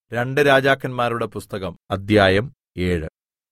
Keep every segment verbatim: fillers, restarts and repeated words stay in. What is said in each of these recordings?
രണ്ട് രാജാക്കന്മാരുടെ പുസ്തകം അദ്ധ്യായം ഏഴ്.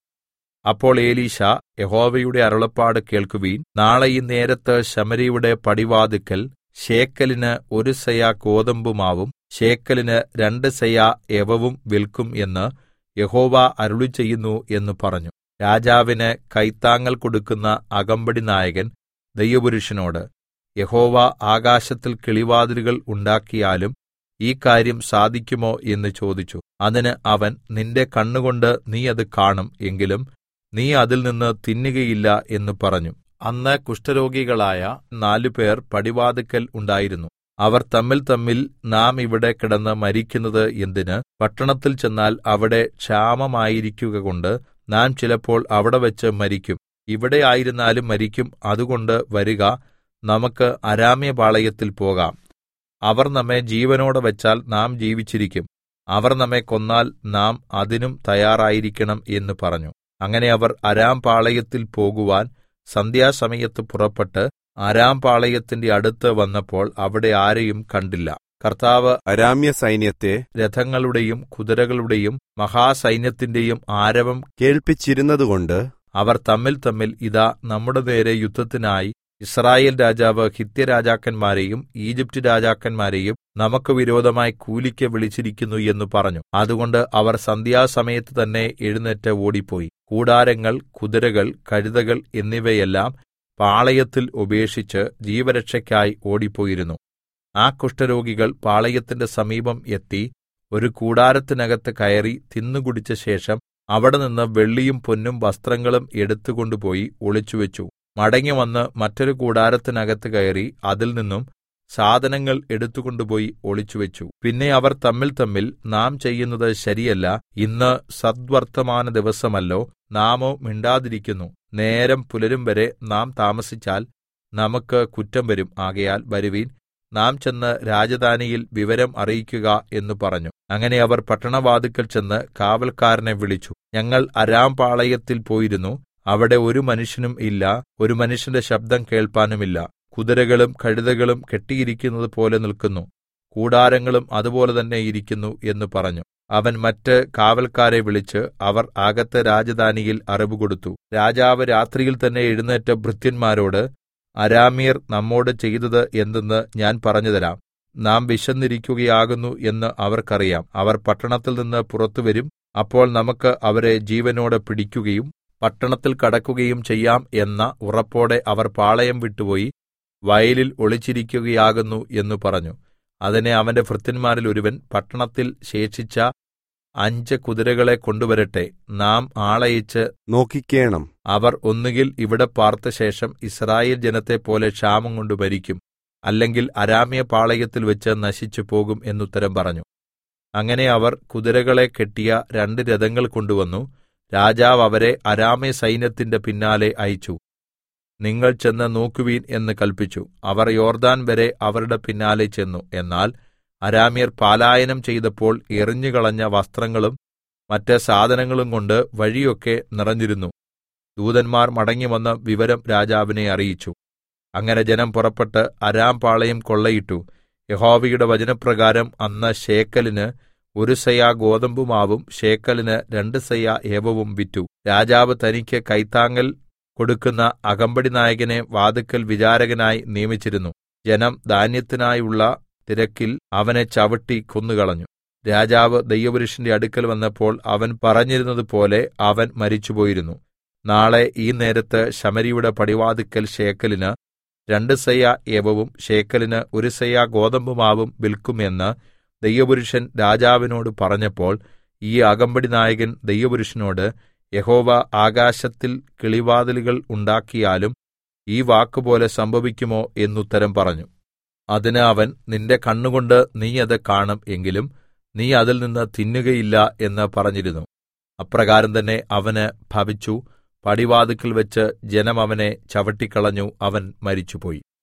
അപ്പോൾ എലീശാ, യഹോവയുടെ അരുളപ്പാട് കേൾക്കുവിൻ. നാളെ ഈ നേരത്ത് ശമര്യയുടെ പടിവാതിൽക്കൽ ശേക്കെലിന് ഒരു സെയാ ഗോതമ്പുമാവും ശേക്കെലിന് രണ്ട് സെയാ യവവും വിൽക്കും എന്ന് യഹോവ അരുളിച്ചെയ്യുന്നു എന്ന് പറഞ്ഞു. രാജാവിന് കൈത്താങ്ങൽ കൊടുക്കുന്ന അകമ്പടിനായകൻ ദൈവപുരുഷനോട്, യഹോവ ആകാശത്തിൽ കിളിവാതിലുകൾ ഉണ്ടാക്കിയാലും ഈ കാര്യം സാധിക്കുമോ എന്ന് ചോദിച്ചു. അതിന് അവൻ, നിന്റെ കണ്ണുകൊണ്ട് നീ അത് കാണും, എങ്കിലും നീ അതിൽനിന്ന് തിന്നുകയില്ല എന്ന് പറഞ്ഞു. അന്ന് കുഷ്ഠരോഗികളായ നാലുപേർ പടിവാതിൽക്കൽ ഉണ്ടായിരുന്നു. അവർ തമ്മിൽതമ്മിൽ, നാം ഇവിടെ കിടന്ന് മരിക്കുന്നത് എന്തിന്? പട്ടണത്തിൽ ചെന്നാൽ അവിടെ ക്ഷാമമായിരിക്കുകകൊണ്ട് നാം ചിലപ്പോൾ അവിടെവെച്ച് മരിക്കും. ഇവിടെ ആയിരുന്നാലും മരിക്കും. അതുകൊണ്ട് വരുക, നമുക്ക് അരാമ്യപാളയത്തിൽ പോകാം. അവർ നമ്മെ ജീവനോടെ വെച്ചാൽ നാം ജീവിച്ചിരിക്കും. അവർ നമ്മെ കൊന്നാൽ നാം അതിനും തയ്യാറായിരിക്കണം എന്ന് പറഞ്ഞു. അങ്ങനെ അവർ അരാം പാളയത്തിൽ പോകുവാൻ സന്ധ്യാസമയത്ത് പുറപ്പെട്ട് അരാം പാളയത്തിന്റെ അടുത്ത് വന്നപ്പോൾ അവിടെ ആരെയും കണ്ടില്ല. കർത്താവ് അരാമ്യ സൈന്യത്തെ രഥങ്ങളുടെയും കുതിരകളുടെയും മഹാസൈന്യത്തിന്റെയും ആരവം കേൾപ്പിച്ചിരുന്നതുകൊണ്ട് അവർ തമ്മിൽ തമ്മിൽ, ഇതാ നമ്മുടെ നേരെ യുദ്ധത്തിനായി യിസ്രായേൽ രാജാവ് ഹിത്യരാജാക്കന്മാരെയും ഈജിപ്റ്റ് രാജാക്കന്മാരെയും നമുക്ക് വിരോധമായി കൂലിക്ക് വിളിച്ചിരിക്കുന്നു എന്ന് പറഞ്ഞു. അതുകൊണ്ട് അവർ സന്ധ്യാസമയത്ത് തന്നെ എഴുന്നേറ്റ് ഓടിപ്പോയി. കൂടാരങ്ങൾ, കുതിരകൾ, കഴുതകൾ എന്നിവയെല്ലാം പാളയത്തിൽ ഉപേക്ഷിച്ച് ജീവരക്ഷയ്ക്കായി ഓടിപ്പോയിരുന്നു. ആ കുഷ്ഠരോഗികൾ പാളയത്തിന്റെ സമീപം എത്തി ഒരു കൂടാരത്തിനകത്ത് കയറി തിന്നുകുടിച്ച ശേഷം അവിടെനിന്ന് വെള്ളിയും പൊന്നും വസ്ത്രങ്ങളും എടുത്തുകൊണ്ടുപോയി ഒളിച്ചുവെച്ചു. മടങ്ങിവന്ന് മറ്റൊരു കൂടാരത്തിനകത്ത് കയറി അതിൽ നിന്നും സാധനങ്ങൾ എടുത്തുകൊണ്ടുപോയി ഒളിച്ചുവെച്ചു. പിന്നെ അവർ തമ്മിൽ തമ്മിൽ, നാം ചെയ്യുന്നത് ശരിയല്ല. ഇന്ന് സദ്വർത്തമാന ദിവസമല്ലോ, നാമോ മിണ്ടാതിരിക്കുന്നു. നേരം പുലരും വരെ നാം താമസിച്ചാൽ നമുക്ക് കുറ്റം വരും. ആകയാൽ വരുവിൻ, നാം ചെന്ന് രാജധാനിയിൽ വിവരം അറിയിക്കുക എന്ന് പറഞ്ഞു. അങ്ങനെ അവർ പട്ടണവാതിൽക്കൽ ചെന്ന് കാവൽക്കാരനെ വിളിച്ചു. ഞങ്ങൾ അരാം പാളയത്തിൽ പോയിരുന്നു. അവിടെ ഒരു മനുഷ്യനും ഇല്ല, ഒരു മനുഷ്യന്റെ ശബ്ദം കേൾപ്പാനുമില്ല. കുതിരകളും കഴുതകളും കെട്ടിയിരിക്കുന്നത് പോലെ നിൽക്കുന്നു, കൂടാരങ്ങളും അതുപോലെ തന്നെ ഇരിക്കുന്നു എന്ന് പറഞ്ഞു. അവൻ മറ്റ് കാവൽക്കാരെ വിളിച്ച് അവർ അകത്ത് രാജധാനിയിൽ അറിവ് കൊടുത്തു. രാജാവ് രാത്രിയിൽ തന്നെ എഴുന്നേറ്റ് ഭൃത്യന്മാരോട്, അരാമ്യർ നമ്മോട് ചെയ്തത് എന്തെന്ന് ഞാൻ പറഞ്ഞുതരാം. നാം വിശന്നിരിക്കുകയാകുന്നു എന്ന് അവർക്കറിയാം. അവർ പട്ടണത്തിൽ നിന്ന് പുറത്തുവരും. അപ്പോൾ നമുക്ക് അവരെ ജീവനോടെ പിടിക്കുകയും പട്ടണത്തിൽ കടക്കുകയും ചെയ്യാം എന്ന ഉറപ്പോടെ അവർ പാളയം വിട്ടുപോയി വയലിൽ ഒളിച്ചിരിക്കുകയാകുന്നു എന്ന് പറഞ്ഞു. അതിന് അവന്റെ ഭൃത്യന്മാരിൽ ഒരുവൻ, പട്ടണത്തിൽ ശേഷിച്ച അഞ്ച് കുതിരകളെ കൊണ്ടുവരട്ടെ, നാം ആളയച്ച് നോക്കിക്കേണം. അവർ ഒന്നുകിൽ ഇവിടെ പാർത്ത ശേഷം യിസ്രായേൽ ജനത്തെപ്പോലെ ക്ഷാമം കൊണ്ട് മരിക്കും, അല്ലെങ്കിൽ അരാമ്യ പാളയത്തിൽ വെച്ച് നശിച്ചു പോകും എന്നുത്തരം പറഞ്ഞു. അങ്ങനെ അവർ കുതിരകളെ കെട്ടിയ രണ്ട് രഥങ്ങൾ കൊണ്ടുവന്നു. രാജാവ് അവരെ അരാമ്യ സൈന്യത്തിന്റെ പിന്നാലെ അയച്ചു. നിങ്ങൾ ചെന്ന് നോക്കുവീൻ എന്ന് കല്പിച്ചു. അവർ യോർദാൻ വരെ അവരുടെ പിന്നാലെ ചെന്നു. എന്നാൽ അരാമ്യർ പലായനം ചെയ്തപ്പോൾ എറിഞ്ഞുകളഞ്ഞ വസ്ത്രങ്ങളും മറ്റ് സാധനങ്ങളും കൊണ്ട് വഴിയൊക്കെ നിറഞ്ഞിരുന്നു. ദൂതന്മാർ മടങ്ങിവന്ന് വിവരം രാജാവിനെ അറിയിച്ചു. അങ്ങനെ ജനം പുറപ്പെട്ട് അരാം പാളയം കൊള്ളയിട്ടു. യഹോവയുടെ വചനപ്രകാരം അന്ന് ശേക്കലിന് ഒരു സെയാ ഗോതമ്പുമാവും ശേക്കലിന് രണ്ട് സെയാ യവവും വിറ്റു. രാജാവ് തനിക്ക് കൈത്താങ്ങൽ കൊടുക്കുന്ന അകമ്പടിനായകനെ വാതിൽക്കൽ വിചാരകനായി നിയമിച്ചിരുന്നു. ജനം ധാന്യത്തിനായുള്ള തിരക്കിൽ അവനെ ചവിട്ടി കൊന്നുകളഞ്ഞു. രാജാവ് ദൈവപുരുഷന്റെ അടുക്കൽ വന്നപ്പോൾ അവൻ പറഞ്ഞിരുന്നതുപോലെ അവൻ മരിച്ചുപോയിരുന്നു. നാളെ ഈ നേരത്ത് ശമര്യയുടെ പടിവാതിൽക്കൽ ശേക്കലിന് രണ്ട് സെയാ യവവും ശേക്കലിന് ഒരു സെയാ ഗോതമ്പുമാവും വിൽക്കും എന്ന് ദൈവപുരുഷൻ രാജാവിനോട് പറഞ്ഞപ്പോൾ ഈ അകമ്പടിനായകൻ ദൈവപുരുഷനോട്, യഹോവ ആകാശത്തിൽ കിളിവാതിലുകൾ ഉണ്ടാക്കിയാലും ഈ വാക്കുപോലെ സംഭവിക്കുമോ എന്നുത്തരം പറഞ്ഞു. അതിന് അവൻ, നിന്റെ കണ്ണുകൊണ്ട് നീ അത് കാണും, എങ്കിലും നീ അതിൽ നിന്ന് തിന്നുകയില്ല എന്ന് പറഞ്ഞിരുന്നു. അപ്രകാരം തന്നെ അവന് ഭവിച്ചു. പടിവാതിൽക്കൽ വെച്ച് ജനം അവനെ ചവിട്ടിക്കളഞ്ഞു. അവൻ മരിച്ചുപോയി.